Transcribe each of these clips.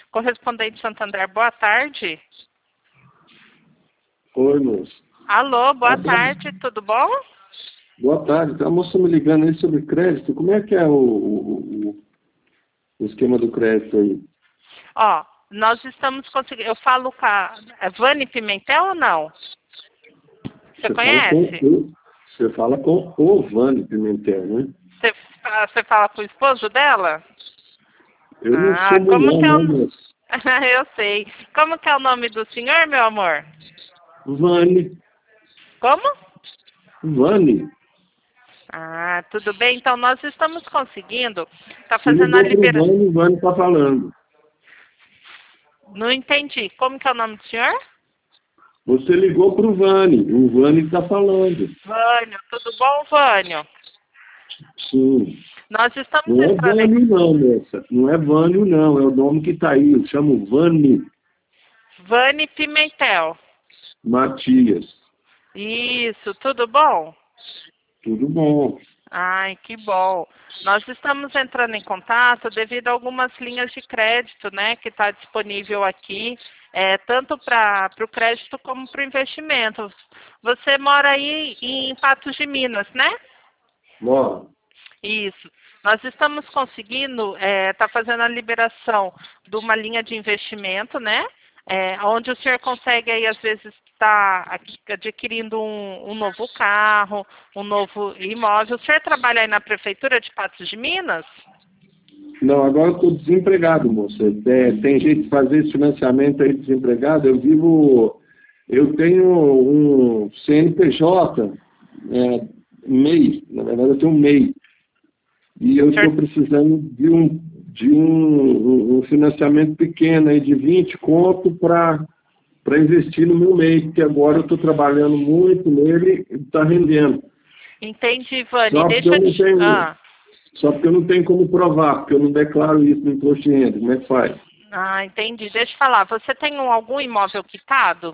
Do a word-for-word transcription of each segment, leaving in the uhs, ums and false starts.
Correspondente Santander, boa tarde. Oi, moço. Alô, boa Boa tarde. tarde, tudo bom? Boa tarde. A moça me ligando aí sobre crédito. Como é que é o, o, o- o esquema do crédito aí? Ó, nós estamos conseguindo. Eu falo com a é Vani Pimentel ou não? Você fala com conhece? o, você fala com o Vani Pimentel, né? Você, fa- você fala com o esposo dela? Eu não Ah, sou como mulher, que é não, o. moço. Eu sei. Como que é o nome do senhor, meu amor? Vani. Como? Vani. Ah, tudo bem. Então nós estamos conseguindo. Tá Você fazendo a ligou pro liberação. Vani, o Vani está falando. Não entendi. Como que é o nome do senhor? Você ligou pro Vani, o Vani está falando. Vânio. Tudo bom, Vânio? Sim. Nós estamos Não é entrando em Vânio não, moça. Não é Vânio não, é o nome que está aí. Eu chamo Vani Vani Pimentel. Matias. Isso, tudo bom? Tudo bom. Ai, que bom. Nós estamos entrando em contato devido a algumas linhas de crédito, né, que está disponível aqui, é, tanto para o crédito como para o investimento. Você mora aí em Patos de Minas, né? Bora. Isso. Nós estamos conseguindo, está fazendo a liberação de uma linha de investimento, né? É, onde o senhor consegue aí, às vezes, estar adquirindo um, um novo carro, um novo imóvel. O senhor trabalha aí na Prefeitura de Patos de Minas? Não, agora eu estou desempregado, moça. É, tem jeito de fazer esse financiamento aí desempregado. Eu vivo. Eu tenho um C N P J, é, M E I, na verdade eu tenho um M E I. E eu O senhor estou precisando de um, de um, um- um financiamento pequeno aí de vinte conto para para investir no meu M E I, porque agora eu estou trabalhando muito nele e está rendendo. entende, Vani? Só porque Deixa eu eu não te... tenho, Ah, só porque eu não tenho como provar, porque eu não declaro isso no imposto de renda. Como é que faz? ah, entendi. Deixa eu falar. Você tem um- algum imóvel quitado?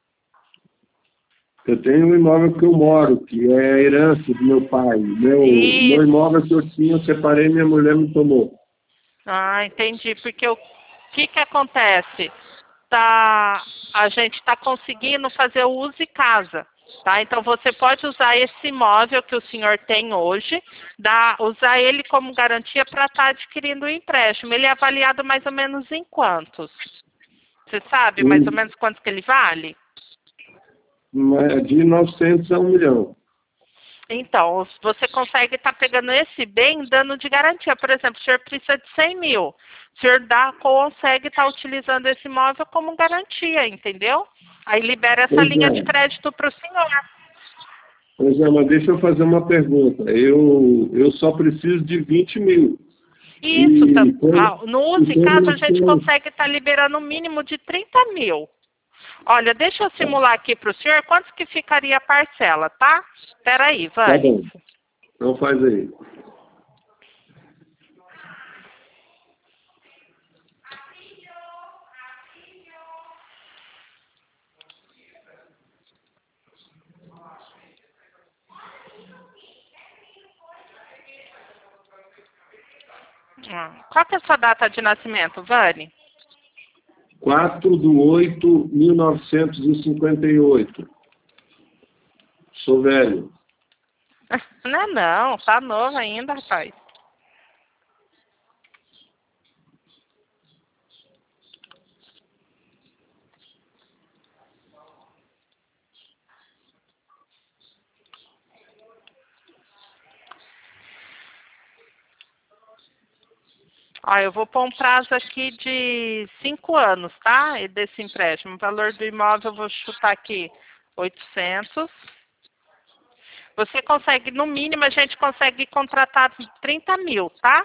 Eu tenho um imóvel que eu moro, que é a herança do meu pai. Meu, meu Isso. imóvel que eu tinha, eu separei e minha mulher me tomou. Ah, entendi. Porque o que que acontece? Tá, a gente está conseguindo fazer o uso de casa, tá? Então você pode usar esse imóvel que o senhor tem hoje, dá, usar ele como garantia para estar adquirindo o empréstimo. Ele é avaliado mais ou menos em quantos? Você sabe mais ou Um, menos quanto que ele vale? uma- de novecentos a um milhão. Então, você consegue estar pegando esse bem dando de garantia. Por exemplo, o senhor precisa de cem mil. O senhor dá, consegue estar utilizando esse imóvel como garantia, entendeu? Aí libera essa Pois linha de é. crédito para o senhor. Pois é, mas deixa eu fazer uma pergunta. Eu, eu só preciso de vinte mil. Isso, tá- E ah, como, no uso e e caso a como gente são... consegue estar liberando o mínimo de trinta mil. Olha, deixa eu simular aqui para o senhor quanto que ficaria a parcela, tá? Espera aí, Tá Vani. bom. Então faz aí. Ah, qual que é a sua data de nascimento, Vani? quatro de oito de mil novecentos e cinquenta e oito. Sou velho. Não, é não, tá novo ainda, rapaz. Ó, eu vou pôr um prazo aqui de cinco anos, tá? E desse empréstimo. O valor do imóvel eu vou chutar aqui oitocentos. Você consegue, no mínimo, a gente consegue contratar trinta mil, tá?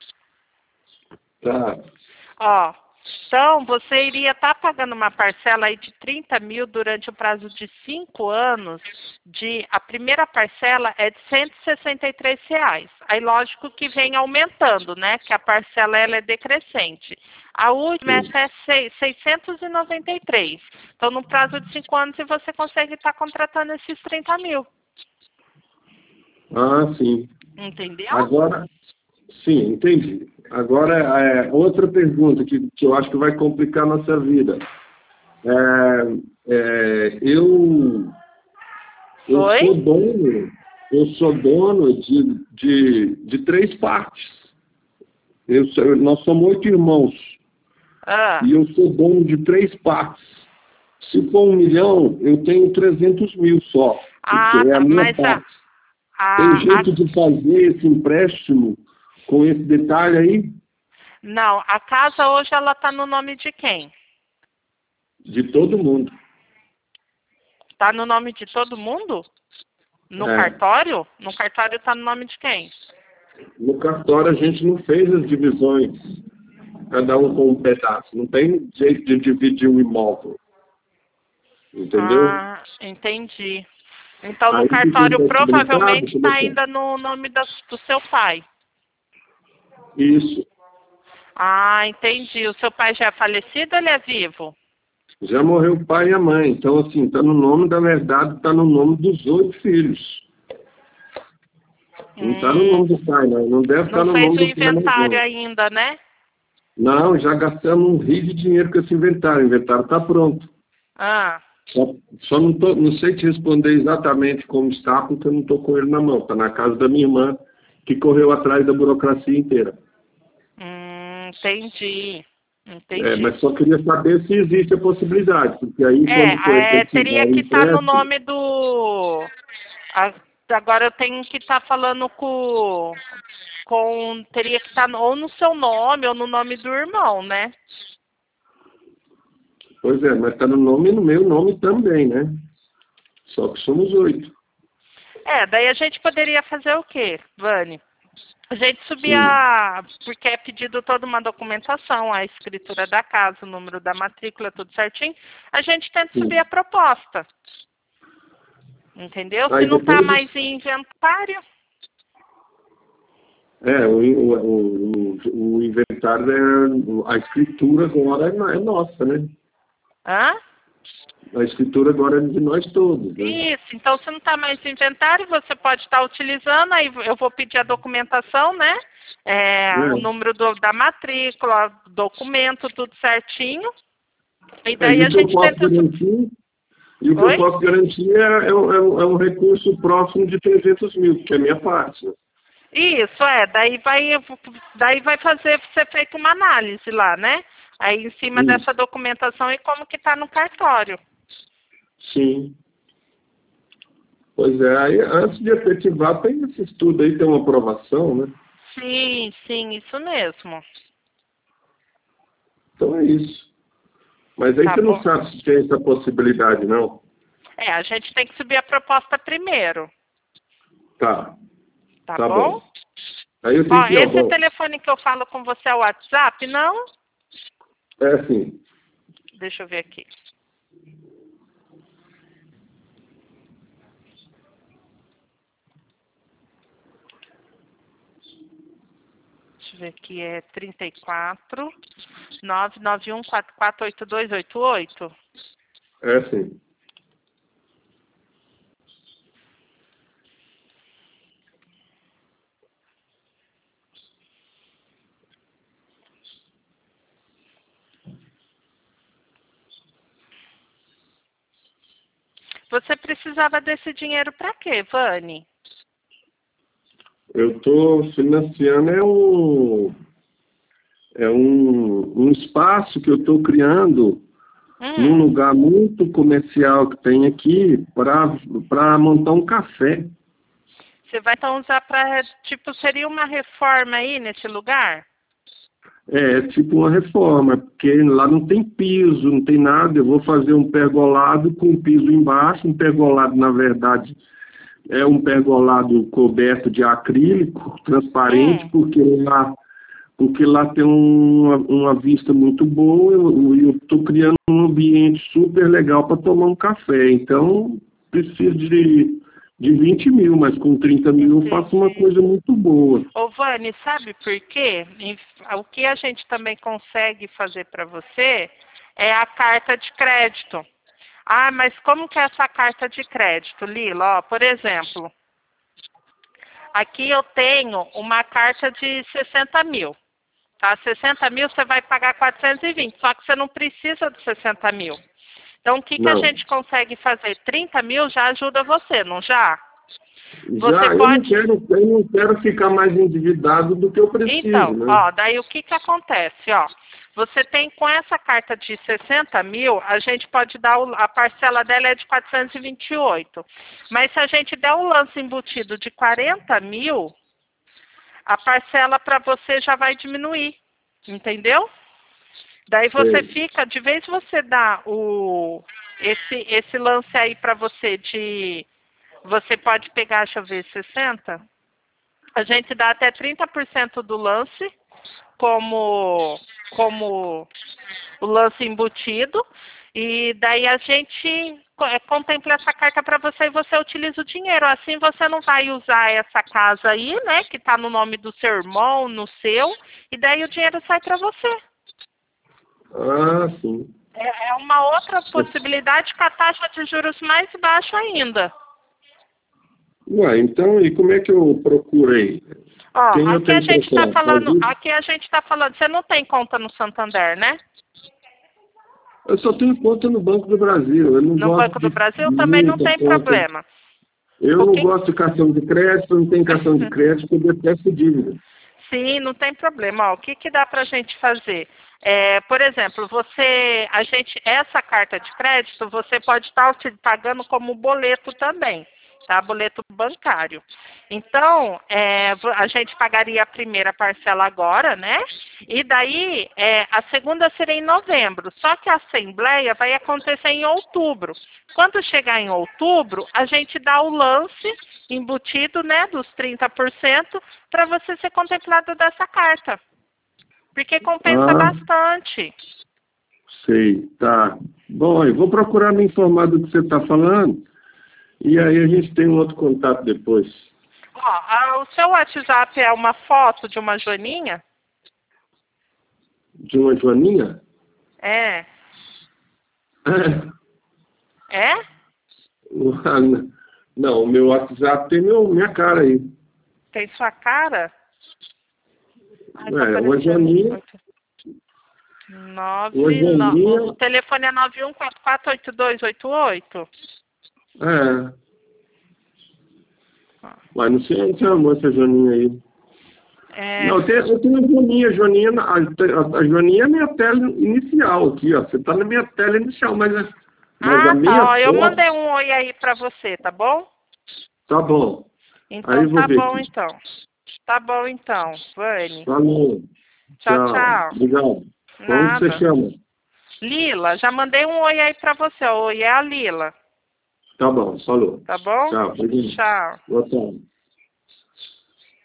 Tá. Ó, então você iria estar pagando uma parcela aí de trinta mil durante o prazo de cinco anos. De, a primeira parcela é de cento e sessenta e três reais. Aí, lógico que vem aumentando, né? Que a parcela ela é decrescente. A última é Sim. até seis- seiscentos e noventa e três. Então, no prazo de cinco anos, você consegue estar contratando esses trinta mil. Ah, sim. Entendeu? Agora, Sim, entendi. Agora, é, outra pergunta que, que eu acho que vai complicar a nossa vida. É, é, eu, eu sou Oi? dono, eu sou dono de, de, de três partes. Eu sou- nós somos oito irmãos Ah, e eu sou dono de três partes. Se for um milhão, eu tenho trezentos mil só, porque ah, é a tá. minha Mas a, parte. Tem a, a, jeito de fazer esse empréstimo com esse detalhe aí? não, a casa hoje ela tá no nome de quem? De todo mundo. Tá no nome de todo mundo? No É. cartório? No cartório tá no nome de quem? No cartório a gente não fez as divisões, cada um com um pedaço. Não tem jeito de dividir um imóvel. Entendeu? Ah, entendi. Então no Aí fica cartório impossibilitado, provavelmente como está é que é? ainda no nome da- do seu pai. Isso. Ah, entendi. O seu pai já é falecido ou ele é vivo? Já morreu o pai e a mãe. Então, assim, está no nome, da verdade, está no nome dos oito filhos. Não está no Hum, nome do pai, não. Não deve estar não no fez nome o do pai, inventário não. ainda, né? Não, já gastamos um rio de dinheiro com esse inventário. O inventário está pronto. Ah, Só, só não, tô, não sei te responder exatamente como está, porque eu não estou com ele na mão. Está na casa da minha irmã, que correu atrás da burocracia inteira. hum, entendi. É, Entendi. mas só queria saber se existe a possibilidade, porque aí quando for É, é, efetivar teria o que estar no empréstimo, nome do. a- Agora eu tenho que estar falando com, com. Teria que estar ou no seu nome ou no nome do irmão, né? pois é, mas está no nome e no meu nome também, né? Só que somos oito. É, daí a gente poderia fazer o quê, Vani? A gente Sim, subia, porque é pedido toda uma documentação, a escritura da casa, o número da matrícula, tudo certinho. A gente tenta subir a sim. proposta, entendeu? Se Aí não está depois, mais em inventário, é, o, o, o, o inventário, é, a escritura agora é, no- é nossa, né? hã? A escritura agora é de nós todos, né? Isso, então se não está mais em inventário, você pode estar utilizando, aí eu vou pedir a documentação, né? É, o É. número do- da matrícula, documento, tudo certinho. E É, daí e a o que eu gente posso tenta. su- garantir, e o que eu Oi? posso garantir é, é, um, é um é um recurso próximo de trezentos mil, que é a minha parte, né? Isso, é. Daí vai, daí vai fazer ser feita uma análise lá, né? Aí em cima dessa Isso. documentação e como que está no cartório. Sim. Pois é, aí antes de efetivar, tem esse estudo aí, tem uma aprovação, né? Sim, sim, isso mesmo. Então é isso. Mas aí Tá você não bom. sabe se tem essa possibilidade, não. É, a gente tem que subir a proposta primeiro, Tá, tá tá bom? bom. Aí eu tenho Ó, que ir ao esse banco. telefone que eu falo com você é o WhatsApp, não? É assim, Deixa eu ver aqui. Deixa eu ver aqui, é trinta e quatro, nove nove um quatro quatro oito dois oito oito. é assim. Você precisava desse dinheiro para quê, Vani? Eu estou financiando é um, é um, um espaço que eu estou criando num Hum, lugar muito comercial que tem aqui para montar um café. você vai então usar para, tipo, seria uma reforma aí nesse lugar? É tipo uma reforma, porque lá não tem piso, não tem nada. Eu vou fazer um pergolado com piso embaixo. Um pergolado, na verdade, é um pergolado coberto de acrílico, transparente, Hum, porque lá, porque lá tem uma, uma vista muito boa. Eu estou criando um ambiente super legal para tomar um café. Então, preciso de, de vinte mil, mas com trinta mil eu faço uma entendi. coisa muito boa. Ô, Vani, sabe por quê? Em- O que a gente também consegue fazer para você é a carta de crédito. Ah, mas como que é essa carta de crédito, Lila? Ó, por exemplo, aqui eu tenho uma carta de sessenta mil. Tá? sessenta mil você vai pagar quatrocentos e vinte, só que você não precisa de sessenta mil. Então, o que, que a gente consegue fazer? trinta mil já ajuda você, não já? Você já, eu, pode... não quero, eu não quero ficar mais endividado do que eu preciso. Então, né? ó, daí o que, que acontece? Ó, você tem com essa carta de sessenta mil, a gente pode dar, o, a parcela dela é de quatrocentos e vinte e oito. Mas se a gente der o lance embutido de quarenta mil, a parcela para você já vai diminuir, entendeu? Daí você Sim. fica, de vez você dá o, esse, esse lance aí para você de, você pode pegar, deixa eu ver, sessenta, a gente dá até trinta por cento do lance como, como o lance embutido, e daí a gente contempla essa carta para você e você utiliza o dinheiro. Assim você não vai usar essa casa aí, né, que está no nome do seu irmão, no seu, e daí o dinheiro sai para você. Ah, sim. É, é uma outra possibilidade com a taxa de juros mais baixa ainda. Ué, então, e como é que eu procurei? Ó, Quem aqui a gente está falando, aqui a gente está falando, você não tem conta no Santander, né? Eu só tenho conta no Banco do Brasil. Eu não no gosto Banco do de Brasil também não tem conta. problema. Eu O não que... gosto de cartão de crédito, não tenho cartão de crédito, eu detesto dívida. Sim, não tem problema. Ó, o que, que dá para a gente fazer? É, por exemplo, você, a gente, essa carta de crédito, você pode estar pagando como boleto também, tá? Boleto bancário. Então, é, a gente pagaria a primeira parcela agora, né? E daí, é, a segunda seria em novembro. Só que a assembleia vai acontecer em outubro. Quando chegar em outubro, a gente dá o lance embutido, né, dos trinta por cento, para você ser contemplado dessa carta. Porque compensa ah, bastante. Sei, tá. Bom, eu vou procurar me informar do que você está falando, e aí a gente tem um outro contato depois. Ó, a, o seu WhatsApp é uma foto de uma joaninha? De uma joaninha? É. É? É? Não, o meu WhatsApp tem meu, minha cara aí. Tem sua cara? Ai, É, uma joaninha. Nove, uma joaninha. no, o telefone é nove um quatro quatro oito dois oito oito? É. Mas não sei onde você arrumou essa joaninha aí. É... Não, eu tenho, eu tenho a joaninha, a joaninha, a, a, a joaninha é a minha tela inicial aqui, ó. Você tá na minha tela inicial, mas, a, mas ah, a minha tá, ó, eu foto... mandei um oi aí pra você, tá bom? Tá bom. Então aí vou tá ver bom aqui. então. Tá bom então, Vani. Falou. Tchau, Tchau. tchau. Obrigado. Como você Nada. chama? Lila, já mandei um oi aí pra você. Oi, é a Lila. Tá bom, falou. Tá bom? Tchau. Tchau. Boa tarde.